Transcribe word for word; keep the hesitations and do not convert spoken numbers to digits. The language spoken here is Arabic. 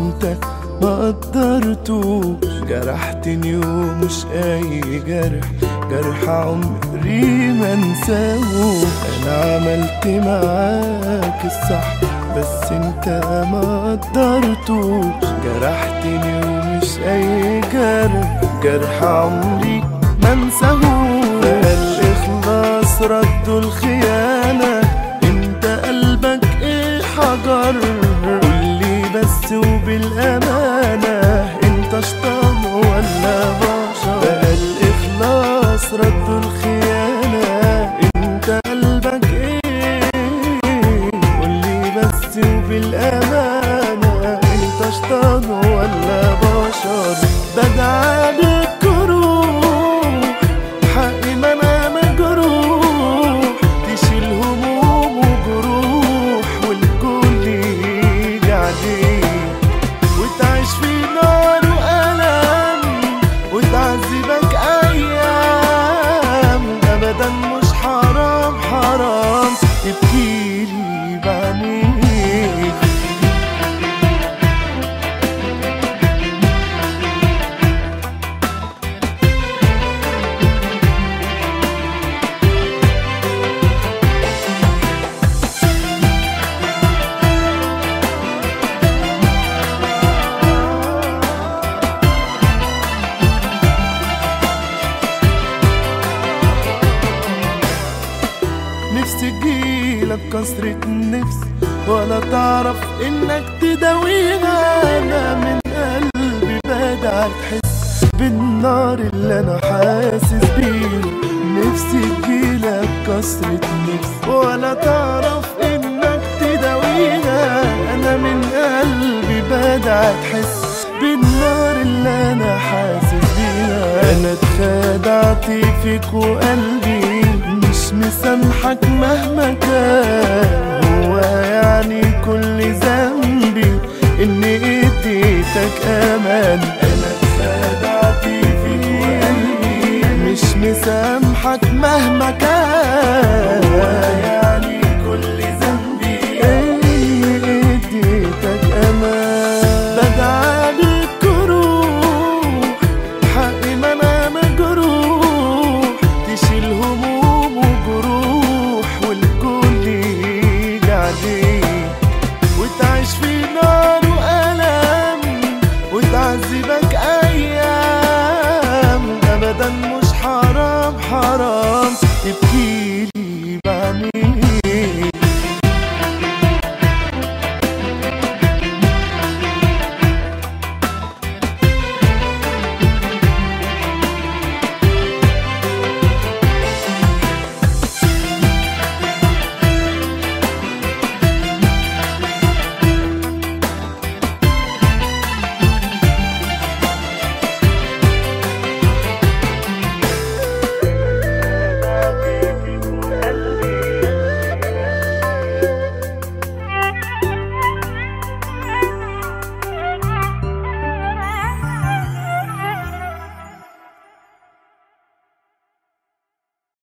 انت ما قدرتوش. جرحتني ومش اي جرح، جرح عمري ما انساه. انا عملت معاك الصح بس انت ما قدرتوش. جرحتني ومش اي جرح، جرح عمري ما انساه. الاخلاص ردوا الخيانة، انت قلبك ايه حجر. قولي بس وبالامانة، انت شطان ولا بشر؟ بقى الاخلاص ردوا الخيانة، انت قلبك ايه؟ قولي بس وبالامانة، انت شطان ولا بشر؟ بدعى بالجروح حقي ما انا مجروح، تشيل هموم وجروح والكل يجي عليك، وتعيش في نار وألم وتعذبك أيام. أبدا مش حرام حرام تبكيلي بعينيك. نفسي تجيلك كسرة النفس ولا تعرف انك تداويها. انا من قلبي بدأت تحس بالنار اللي انا حاسس بيه. نفسي تجيلك كسرة النفس ولا تعرف انك تداويها. انا من قلبي بدأت تحس بالنار اللي انا حاسس بيها. انا اتخدعت فيك وقلبي مش مسامحك مهما كان. هو يعني كل ذنبي اني اديتك امان. انا اتخدعت فيك وقلبي مش مسامحك مهما كان. هو يعني